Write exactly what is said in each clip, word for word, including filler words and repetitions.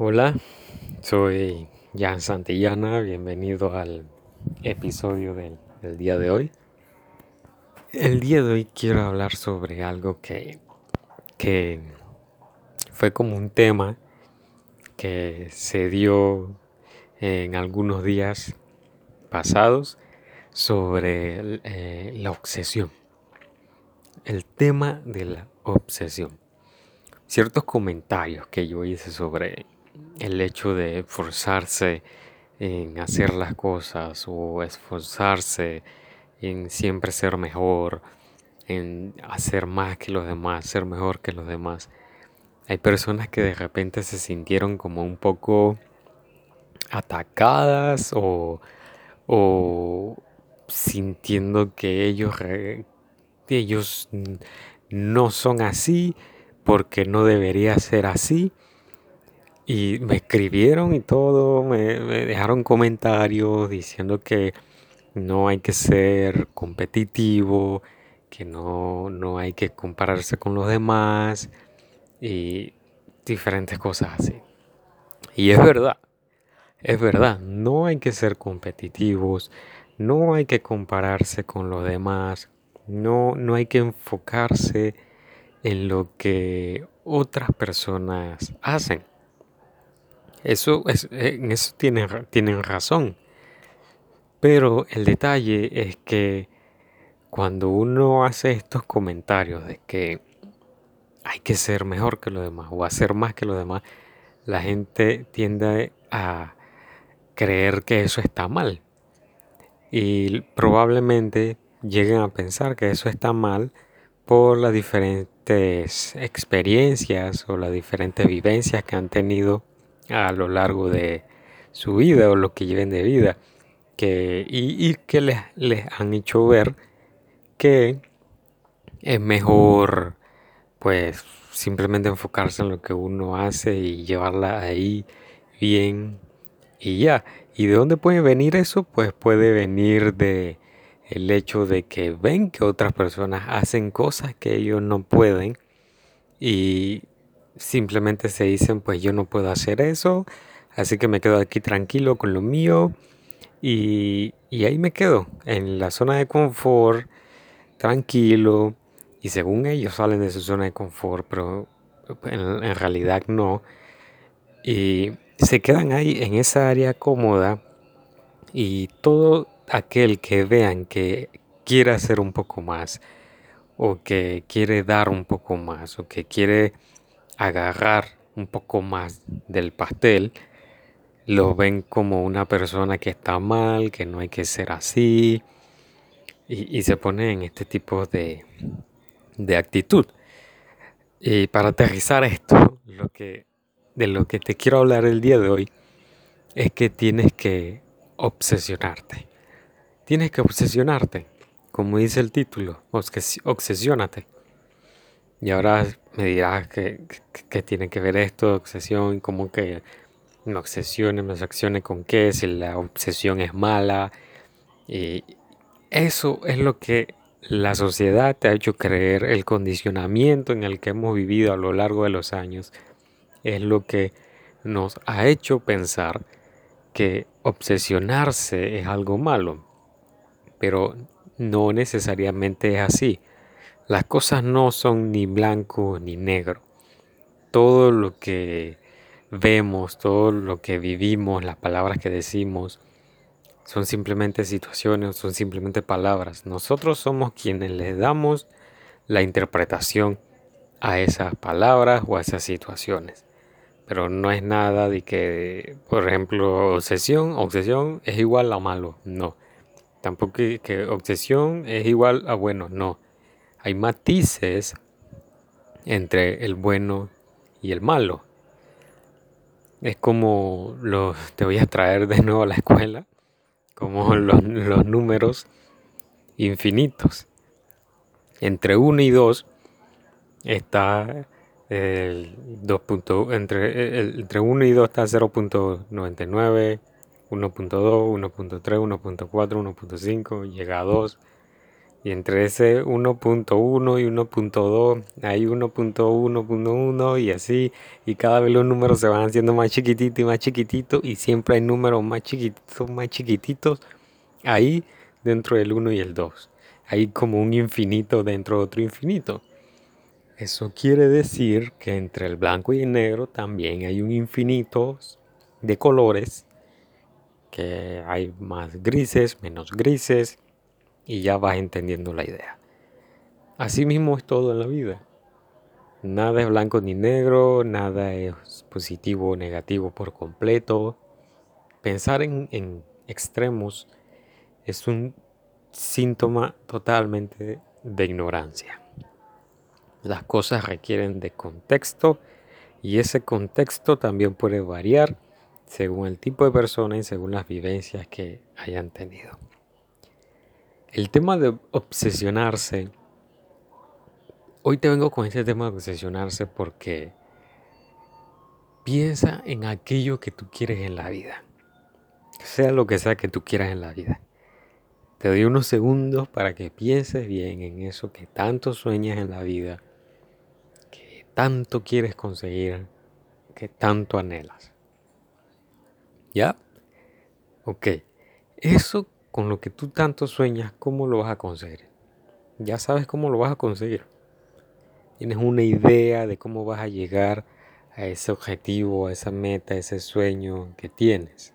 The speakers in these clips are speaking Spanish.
Hola, soy Jan Santillana, bienvenido al episodio del, del día de hoy. El día de hoy quiero hablar sobre algo que, que fue como un tema que se dio en algunos días pasados sobre eh, la obsesión, el tema de la obsesión. Ciertos comentarios que yo hice sobre el hecho de forzarse en hacer las cosas o esforzarse en siempre ser mejor, en hacer más que los demás, ser mejor que los demás. Hay personas que de repente se sintieron como un poco atacadas o, o sintiendo que ellos, re- que ellos no son así porque no debería ser así. Y me escribieron y todo, me, me dejaron comentarios diciendo que no hay que ser competitivo, que no, no hay que compararse con los demás y diferentes cosas así. Y es verdad, es verdad, no hay que ser competitivos, no hay que compararse con los demás, no, no hay que enfocarse en lo que otras personas hacen. Eso es, en eso tienen, ra- tienen razón. Pero el detalle es que cuando uno hace estos comentarios de que hay que ser mejor que los demás o hacer más que los demás, la gente tiende a creer que eso está mal. Y probablemente lleguen a pensar que eso está mal por las diferentes experiencias o las diferentes vivencias que han tenido a lo largo de su vida o lo que lleven de vida. Que, y, y que les, les han hecho ver que es mejor pues simplemente enfocarse en lo que uno hace y llevarla ahí bien y ya. ¿Y de dónde puede venir eso? Pues puede venir de el hecho de que ven que otras personas hacen cosas que ellos no pueden y simplemente se dicen pues yo no puedo hacer eso, así que me quedo aquí tranquilo con lo mío y, y ahí me quedo en la zona de confort, tranquilo, y según ellos salen de su zona de confort, pero en, en realidad no, y se quedan ahí en esa área cómoda y todo aquel que vean que quiere hacer un poco más, o que quiere dar un poco más, o que quiere agarrar un poco más del pastel, lo ven como una persona que está mal, que no hay que ser así, y, y se pone en este tipo de, de actitud. Y para aterrizar esto, lo que, de lo que te quiero hablar el día de hoy es que tienes que obsesionarte. Tienes que obsesionarte, como dice el título, obses- obsesiónate. Y ahora me dirás que, que, que tiene que ver esto de obsesión, como que me obsesione, me obsesione con qué, si la obsesión es mala. Y eso es lo que la sociedad te ha hecho creer, el condicionamiento en el que hemos vivido a lo largo de los años es lo que nos ha hecho pensar que obsesionarse es algo malo, pero no necesariamente es así. Las cosas no son ni blanco ni negro. Todo lo que vemos, todo lo que vivimos, las palabras que decimos, son simplemente situaciones, son simplemente palabras. Nosotros somos quienes le damos la interpretación a esas palabras o a esas situaciones. Pero no es nada de que, por ejemplo, obsesión, obsesión es igual a malo, no. Tampoco que, que obsesión es igual a bueno, no. Hay matices entre el bueno y el malo. Es como los, te voy a traer de nuevo a la escuela, como los, los números infinitos. Entre uno y dos está el dos. Entre, el- entre uno y dos está cero punto noventa y nueve, uno punto dos, uno punto tres, uno punto cuatro, uno punto cinco, llega a dos. Y entre ese uno punto uno y uno punto dos hay uno punto uno punto uno y así. Y cada vez los números se van haciendo más chiquititos y más chiquititos. Y siempre hay números más chiquititos, más chiquititos ahí dentro del uno y el dos. Hay como un infinito dentro de otro infinito. Eso quiere decir que entre el blanco y el negro también hay un infinito de colores, que hay más grises, menos grises, y ya vas entendiendo la idea. Así mismo es todo en la vida. Nada es blanco ni negro, nada es positivo o negativo por completo. Pensar en, en extremos es un síntoma totalmente de ignorancia. Las cosas requieren de contexto y ese contexto también puede variar según el tipo de persona y según las vivencias que hayan tenido. El tema de obsesionarse, hoy te vengo con este tema de obsesionarse porque piensa en aquello que tú quieres en la vida, sea lo que sea que tú quieras en la vida. Te doy unos segundos para que pienses bien en eso que tanto sueñas en la vida, que tanto quieres conseguir, que tanto anhelas. ¿Ya? Ok. Eso con lo que tú tanto sueñas, ¿cómo lo vas a conseguir? Ya sabes cómo lo vas a conseguir. Tienes una idea de cómo vas a llegar a ese objetivo, a esa meta, a ese sueño que tienes.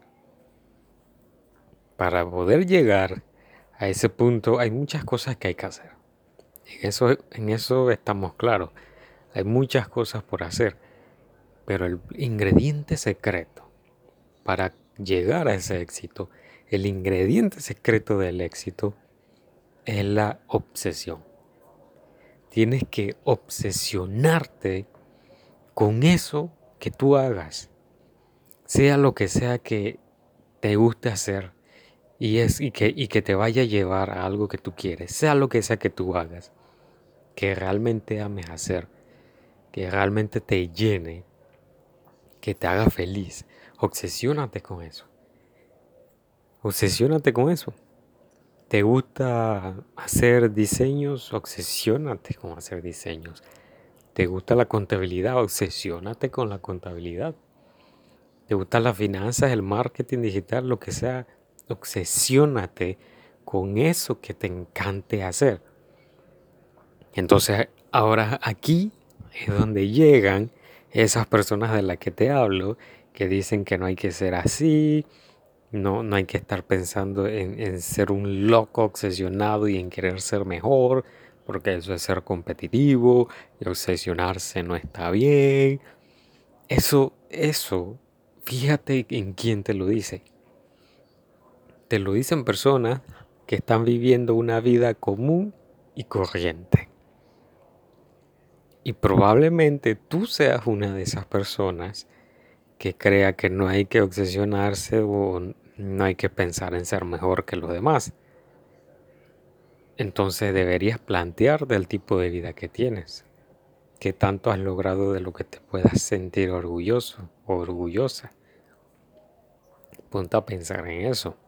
Para poder llegar a ese punto hay muchas cosas que hay que hacer. En eso, en eso estamos claros. Hay muchas cosas por hacer. Pero el ingrediente secreto para llegar a ese éxito, el ingrediente secreto del éxito es la obsesión. Tienes que obsesionarte con eso que tú hagas, sea lo que sea que te guste hacer y, es, y, que, y que te vaya a llevar a algo que tú quieres, sea lo que sea que tú hagas, que realmente ames hacer, que realmente te llene, que te haga feliz. Obsesiónate con eso. Obsesiónate con eso. ¿Te gusta hacer diseños? Obsesiónate con hacer diseños. ¿Te gusta la contabilidad? Obsesiónate con la contabilidad. ¿Te gustan las finanzas, el marketing digital, lo que sea? Obsesiónate con eso que te encante hacer. Entonces, ahora aquí es donde llegan esas personas de las que te hablo, que dicen que no hay que ser así, no, no hay que estar pensando en, en ser un loco obsesionado y en querer ser mejor, porque eso es ser competitivo, y obsesionarse no está bien. Eso, eso, fíjate en quién te lo dice. Te lo dicen personas que están viviendo una vida común y corriente. Y probablemente tú seas una de esas personas que crea que no hay que obsesionarse o no hay que pensar en ser mejor que los demás. Entonces deberías plantear del tipo de vida que tienes. ¿Qué tanto has logrado de lo que te puedas sentir orgulloso o orgullosa? Ponte a pensar en eso.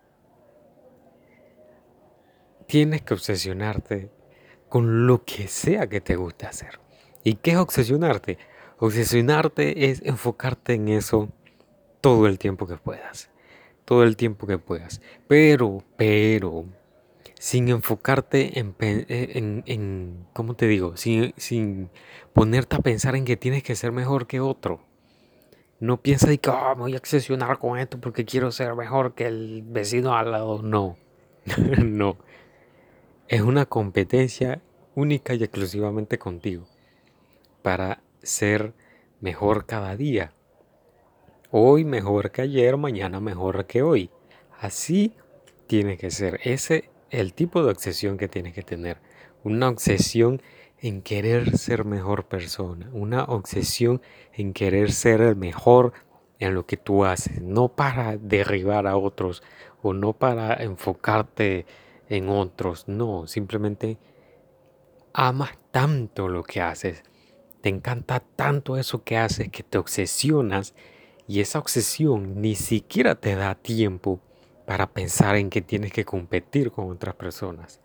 Tienes que obsesionarte con lo que sea que te guste hacer. ¿Y qué es obsesionarte? Obsesionarte es enfocarte en eso todo el tiempo que puedas. Todo el tiempo que puedas. Pero, pero, sin enfocarte en, en, en ¿cómo te digo? Sin, sin ponerte a pensar en que tienes que ser mejor que otro. No piensas que oh, me voy a obsesionar con esto porque quiero ser mejor que el vecino al lado. No, no. Es una competencia única y exclusivamente contigo para ser mejor cada día. Hoy mejor que ayer, mañana mejor que hoy. Así tiene que ser. Ese es el tipo de obsesión que tienes que tener. Una obsesión en querer ser mejor persona. Una obsesión en querer ser el mejor en lo que tú haces. No para derribar a otros o no para enfocarte en otros. No, simplemente amas tanto lo que haces. Te encanta tanto eso que haces que te obsesionas y esa obsesión ni siquiera te da tiempo para pensar en que tienes que competir con otras personas.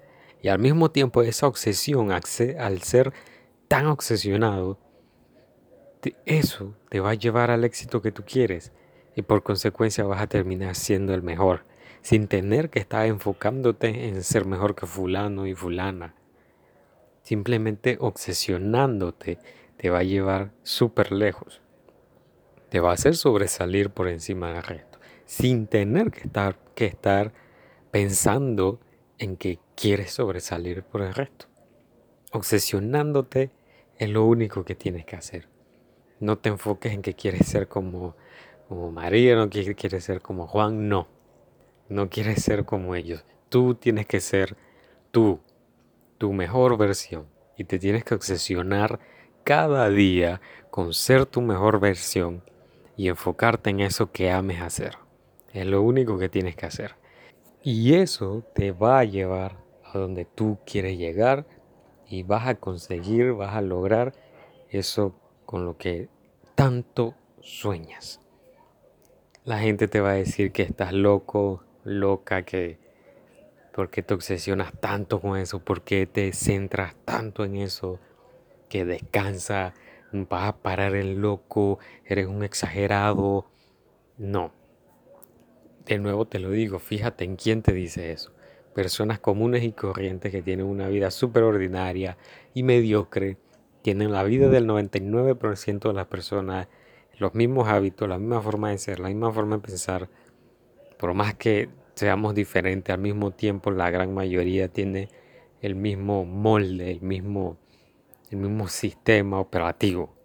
Y al mismo tiempo esa obsesión, al ser tan obsesionado, eso te va a llevar al éxito que tú quieres. Y por consecuencia vas a terminar siendo el mejor, sin tener que estar enfocándote en ser mejor que fulano y fulana. Simplemente obsesionándote te va a llevar súper lejos. Te va a hacer sobresalir por encima del resto, sin tener que estar, que estar pensando en que quieres sobresalir por el resto. Obsesionándote es lo único que tienes que hacer. No te enfoques en que quieres ser como, como María, no quieres, quieres ser como Juan, no. No quieres ser como ellos. Tú tienes que ser tú, tu mejor versión. Y te tienes que obsesionar cada día con ser tu mejor versión y enfocarte en eso que ames hacer. Es lo único que tienes que hacer. Y eso te va a llevar a donde tú quieres llegar y vas a conseguir, vas a lograr eso con lo que tanto sueñas. La gente te va a decir que estás loco, loca, que por qué te obsesionas tanto con eso, por qué te centras tanto en eso, que descansa, vas a parar el loco, eres un exagerado. No, de nuevo te lo digo, fíjate en quién te dice eso. Personas comunes y corrientes que tienen una vida súper ordinaria y mediocre, tienen la vida del noventa y nueve por ciento de las personas, los mismos hábitos, la misma forma de ser, la misma forma de pensar. Por más que seamos diferentes, al mismo tiempo la gran mayoría tiene el mismo molde, el mismo, el mismo sistema operativo.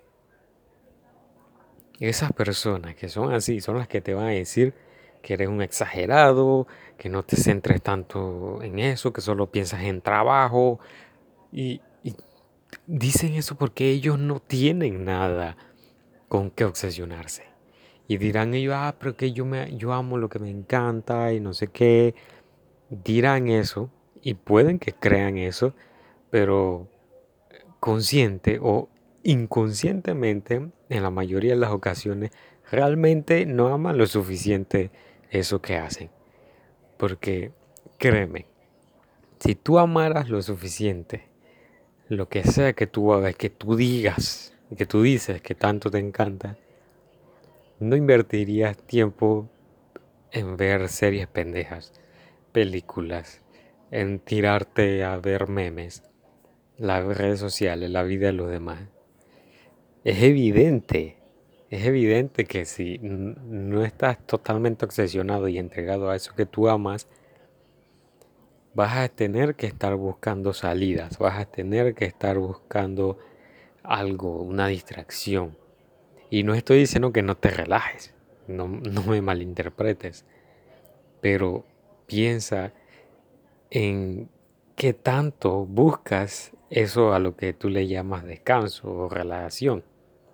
Esas personas que son así son las que te van a decir que eres un exagerado, que no te centres tanto en eso, que solo piensas en trabajo. Y, y dicen eso porque ellos no tienen nada con qué obsesionarse. Y dirán ellos, ah, pero que yo, me, yo amo lo que me encanta y no sé qué. Dirán eso y pueden que crean eso, pero consciente o inconscientemente, en la mayoría de las ocasiones, realmente no aman lo suficiente eso que hacen. Porque, créeme, si tú amaras lo suficiente, lo que sea que tú hagas, que tú digas, que tú dices que tanto te encanta, no invertirías tiempo en ver series pendejas, películas, en tirarte a ver memes, las redes sociales, la vida de los demás. Es evidente, es evidente que si no estás totalmente obsesionado y entregado a eso que tú amas, vas a tener que estar buscando salidas, vas a tener que estar buscando algo, una distracción. Y no estoy diciendo que no te relajes, no, no me malinterpretes, pero piensa en qué tanto buscas eso a lo que tú le llamas descanso o relajación.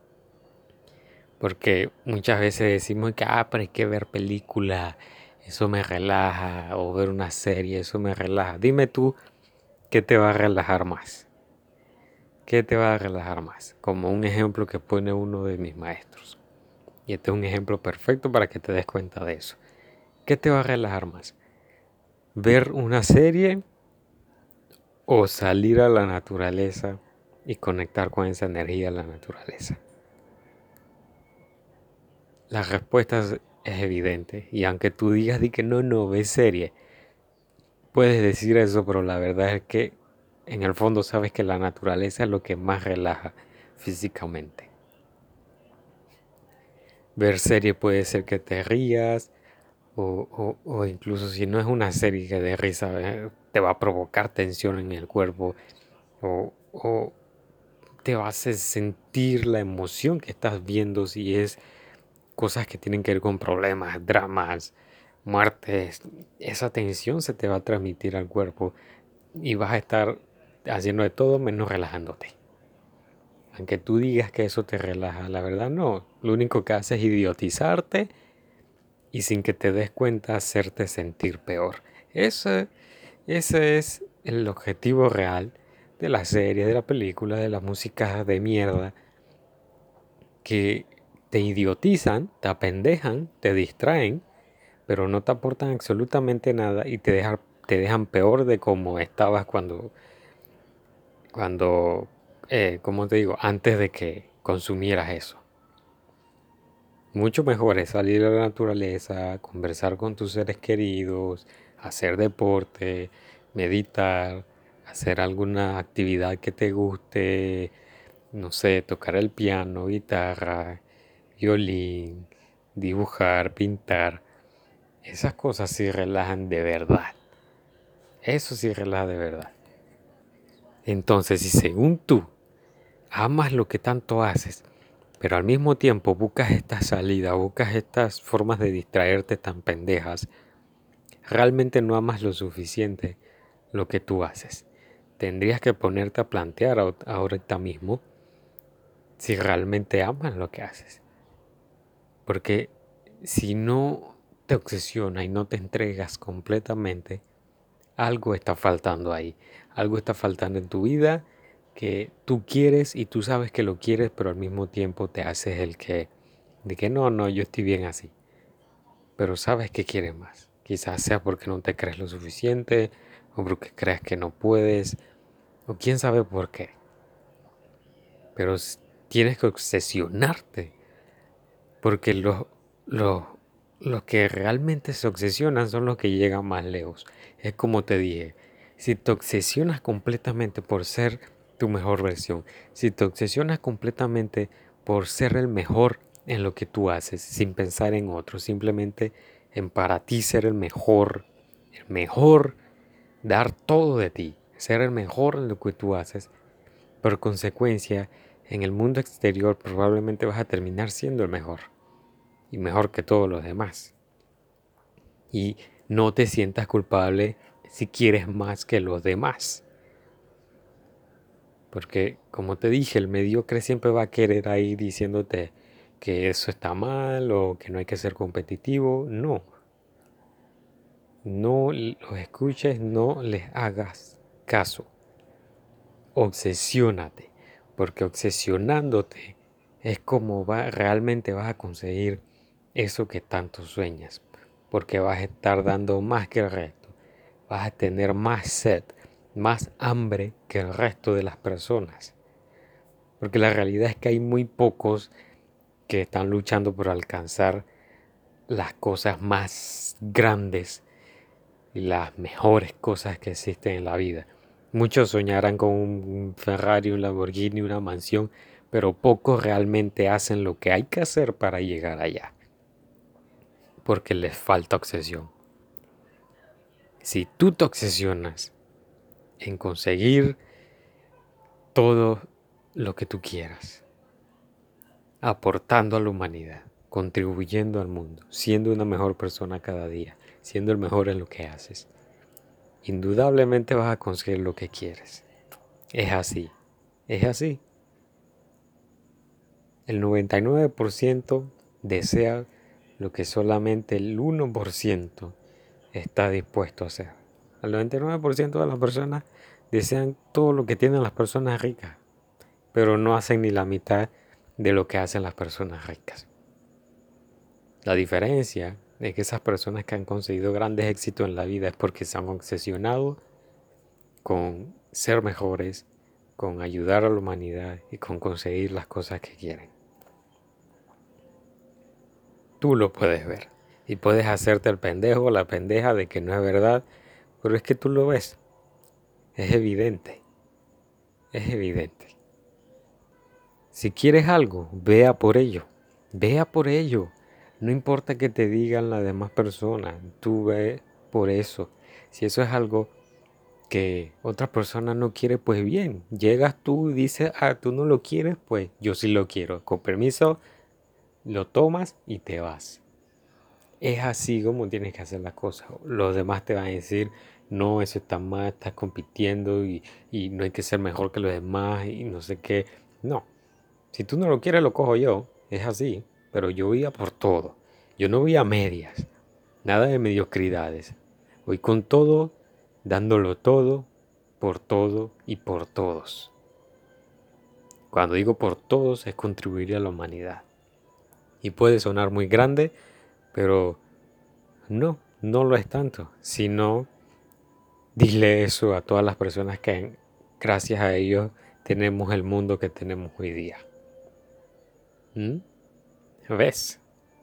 Porque muchas veces decimos que, ah, pero hay que ver películas, eso me relaja, o ver una serie, eso me relaja. Dime tú, ¿qué te va a relajar más? ¿Qué te va a relajar más? Como un ejemplo que pone uno de mis maestros. Y este es un ejemplo perfecto para que te des cuenta de eso. ¿Qué te va a relajar más? ¿Ver una serie o salir a la naturaleza y conectar con esa energía de la naturaleza? La respuesta es evidente. Y aunque tú digas de que no, no, ves serie, puedes decir eso, pero la verdad es que en el fondo sabes que la naturaleza es lo que más relaja físicamente. Ver serie puede ser que te rías, o, o, o incluso si no es una serie que de risa, eh, te va a provocar tensión en el cuerpo, o, o te va a hacer sentir la emoción que estás viendo si es cosas que tienen que ver con problemas, dramas, muertes. Esa tensión se te va a transmitir al cuerpo y vas a estar haciendo de todo menos relajándote. Aunque tú digas que eso te relaja, la verdad no. Lo único que hace es idiotizarte y sin que te des cuenta hacerte sentir peor. Ese, ese es el objetivo real de la serie, de la película, de las músicas de mierda que te idiotizan, te apendejan, te distraen, pero no te aportan absolutamente nada y te dejan, te dejan peor de como estabas cuando, cuando, eh, ¿cómo te digo? Antes de que consumieras eso. Mucho mejor es salir a la naturaleza, conversar con tus seres queridos, hacer deporte, meditar, hacer alguna actividad que te guste, no sé, tocar el piano, guitarra, violín, dibujar, pintar. Esas cosas sí relajan de verdad. Eso sí relaja de verdad. Entonces, si según tú amas lo que tanto haces, pero al mismo tiempo buscas esta salida, buscas estas formas de distraerte tan pendejas, realmente no amas lo suficiente lo que tú haces. Tendrías que ponerte a plantear ahorita mismo si realmente amas lo que haces. Porque si no te obsesiona y no te entregas completamente, algo está faltando ahí. Algo está faltando en tu vida que tú quieres y tú sabes que lo quieres, pero al mismo tiempo te haces el que, de que no, no, yo estoy bien así. Pero sabes que quieres más. Quizás sea porque no te crees lo suficiente, o porque crees que no puedes, o quién sabe por qué. Pero tienes que obsesionarte, porque los, los, los que realmente se obsesionan son los que llegan más lejos. Es como te dije, si te obsesionas completamente por ser tu mejor versión, si te obsesionas completamente por ser el mejor en lo que tú haces, sin pensar en otros, simplemente en para ti ser el mejor, el mejor, dar todo de ti, ser el mejor en lo que tú haces, por consecuencia, en el mundo exterior probablemente vas a terminar siendo el mejor y mejor que todos los demás. Y no te sientas culpable si quieres más que los demás. Porque, como te dije, el mediocre siempre va a querer ahí diciéndote que eso está mal o que no hay que ser competitivo. No. No los escuches, no les hagas caso. Obsesiónate. Porque obsesionándote es como va, realmente vas a conseguir eso que tanto sueñas. Porque vas a estar dando más que el resto. Vas a tener más sed, más hambre que el resto de las personas. Porque la realidad es que hay muy pocos que están luchando por alcanzar las cosas más grandes y las mejores cosas que existen en la vida. Muchos soñarán con un Ferrari, un Lamborghini, una mansión, pero pocos realmente hacen lo que hay que hacer para llegar allá. Porque les falta obsesión. Si tú te obsesionas en conseguir todo lo que tú quieras, aportando a la humanidad, contribuyendo al mundo, siendo una mejor persona cada día, siendo el mejor en lo que haces, indudablemente vas a conseguir lo que quieres. Es así, es así. El noventa y nueve por ciento desea lo que solamente el uno por ciento está dispuesto a hacer. El noventa y nueve por ciento de las personas desean todo lo que tienen las personas ricas, pero no hacen ni la mitad de lo que hacen las personas ricas. La diferencia es que esas personas que han conseguido grandes éxitos en la vida es porque se han obsesionado con ser mejores, con ayudar a la humanidad y con conseguir las cosas que quieren. Tú lo puedes ver y puedes hacerte el pendejo o la pendeja de que no es verdad, pero es que tú lo ves. Es evidente. Es evidente. Si quieres algo, vea por ello. Vea por ello. No importa que te digan las demás personas, tú ve por eso. Si eso es algo que otra persona no quiere, pues bien, llegas tú y dices, ah, tú no lo quieres, pues yo sí lo quiero. Con permiso, lo tomas y te vas. Es así como tienes que hacer las cosas. Los demás te van a decir, no, eso está mal, estás compitiendo y, y no hay que ser mejor que los demás y no sé qué. No, si tú no lo quieres, lo cojo yo. Es así, pero yo voy a por todo. Yo no voy a medias, nada de mediocridades. Voy con todo, dándolo todo, por todo y por todos. Cuando digo por todos es contribuir a la humanidad. Y puede sonar muy grande, pero no, no lo es tanto, sino Dile eso a todas las personas que gracias a ellos tenemos el mundo que tenemos hoy día. ¿Mm? ¿Ves?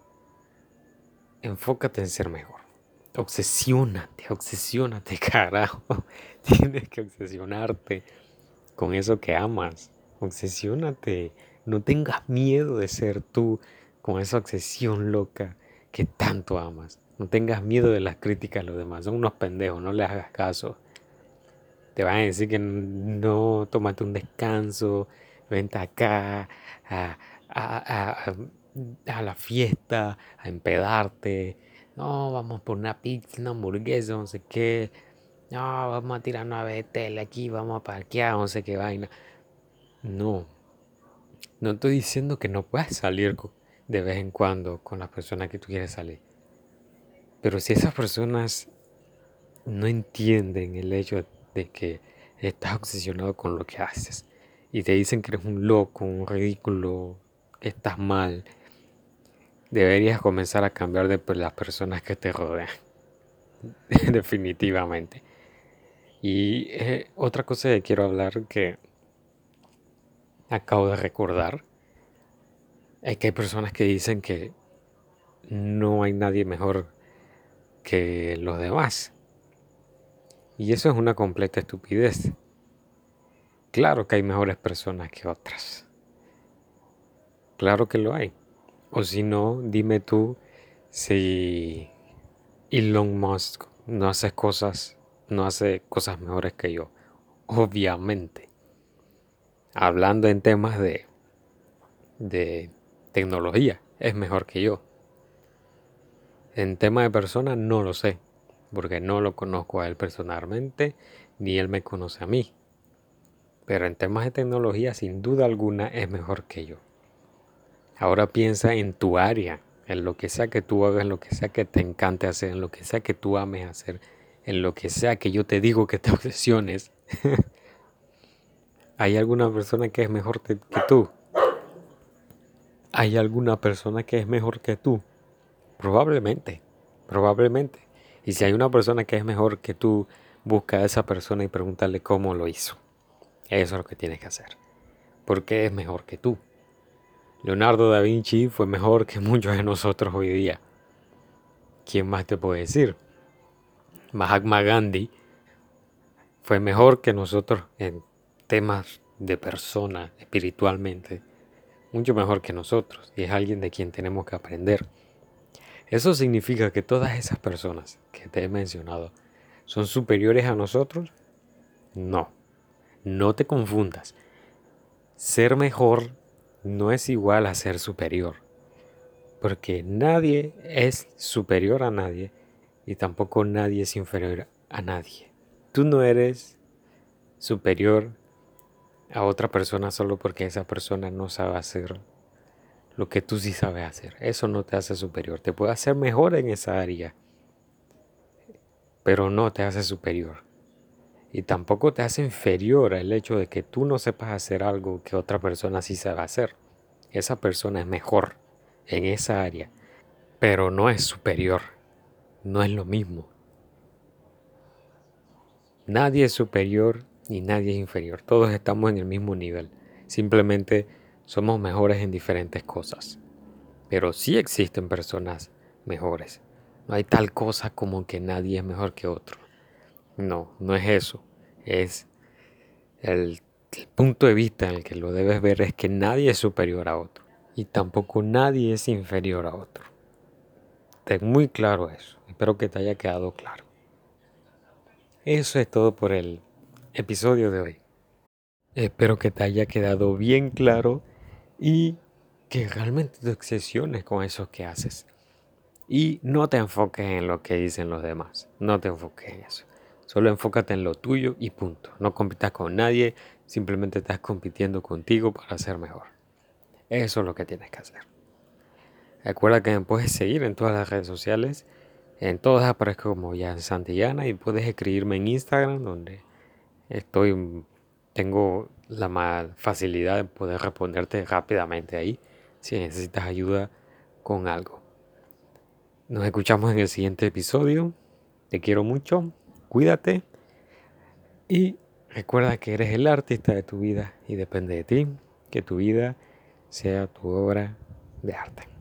Enfócate en ser mejor. Obsesiónate, obsesiónate, carajo. Tienes que obsesionarte con eso que amas. Obsesiónate. No tengas miedo de ser tú con esa obsesión loca que tanto amas. No tengas miedo de las críticas de los demás. Son unos pendejos, no les hagas caso. Te van a decir que no, tómate un descanso, vente acá a, a, a, a la fiesta, a empedarte. No, vamos por una pizza, una hamburguesa, no sé qué. No, vamos a tirar una vez de tele aquí, vamos a parquear, no sé qué vaina. No, no estoy diciendo que no puedas salir de vez en cuando con las personas que tú quieres salir. Pero si esas personas no entienden el hecho de que estás obsesionado con lo que haces y te dicen que eres un loco, un ridículo, que estás mal, deberías comenzar a cambiar de las personas que te rodean. Definitivamente. Y eh, otra cosa que quiero hablar que acabo de recordar es que hay personas que dicen que no hay nadie mejor que los demás. Y eso es una completa estupidez. Claro que hay mejores personas que otras. Claro que lo hay. O si no, dime tú si Elon Musk no hace cosas, no hace cosas mejores que yo. Obviamente. Hablando en temas de, de tecnología, es mejor que yo. En tema de persona no lo sé, porque no lo conozco a él personalmente, ni él me conoce a mí. Pero en temas de tecnología, sin duda alguna, es mejor que yo. Ahora piensa en tu área, en lo que sea que tú hagas, en lo que sea que te encante hacer, en lo que sea que tú ames hacer, en lo que sea que yo te digo que te obsesiones. ¿Hay alguna persona que es mejor que tú? ¿Hay alguna persona que es mejor que tú? Probablemente, probablemente. Y si hay una persona que es mejor que tú, busca a esa persona y pregúntale cómo lo hizo. Eso es lo que tienes que hacer. ¿Por qué es mejor que tú? Leonardo da Vinci fue mejor que muchos de nosotros hoy día. ¿Quién más te puede decir? Mahatma Gandhi fue mejor que nosotros en temas de persona, espiritualmente. Mucho mejor que nosotros. Y es alguien de quien tenemos que aprender. ¿Eso significa que todas esas personas que te he mencionado son superiores a nosotros? No. No te confundas. Ser mejor no es igual a ser superior. Porque nadie es superior a nadie y tampoco nadie es inferior a nadie. Tú no eres superior a otra persona solo porque esa persona no sabe hacer lo que tú sí sabes hacer. Eso no te hace superior. Te puede hacer mejor en esa área, pero no te hace superior. Y tampoco te hace inferior el hecho de que tú no sepas hacer algo que otra persona sí sabe hacer. Esa persona es mejor en esa área, pero no es superior. No es lo mismo. Nadie es superior ni nadie es inferior. Todos estamos en el mismo nivel. Simplemente somos mejores en diferentes cosas. Pero sí existen personas mejores. No hay tal cosa como que nadie es mejor que otro. No, no es eso. Es el, el punto de vista en el que lo debes ver es que nadie es superior a otro. Y tampoco nadie es inferior a otro. Ten muy claro eso. Espero que te haya quedado claro. Eso es todo por el episodio de hoy. Espero que te haya quedado bien claro y que realmente te obsesiones con eso que haces. Y no te enfoques en lo que dicen los demás. No te enfoques en eso. Solo enfócate en lo tuyo y punto. No compitas con nadie. Simplemente estás compitiendo contigo para ser mejor. Eso es lo que tienes que hacer. Recuerda que me puedes seguir en todas las redes sociales. En todas aparezco como Jan Santillana y puedes escribirme en Instagram donde estoy, tengo la facilidad de poder responderte rápidamente ahí si necesitas ayuda con algo. Nos escuchamos en el siguiente episodio. Te quiero mucho. Cuídate Y recuerda que eres el artista de tu vida y depende de ti que tu vida sea tu obra de arte.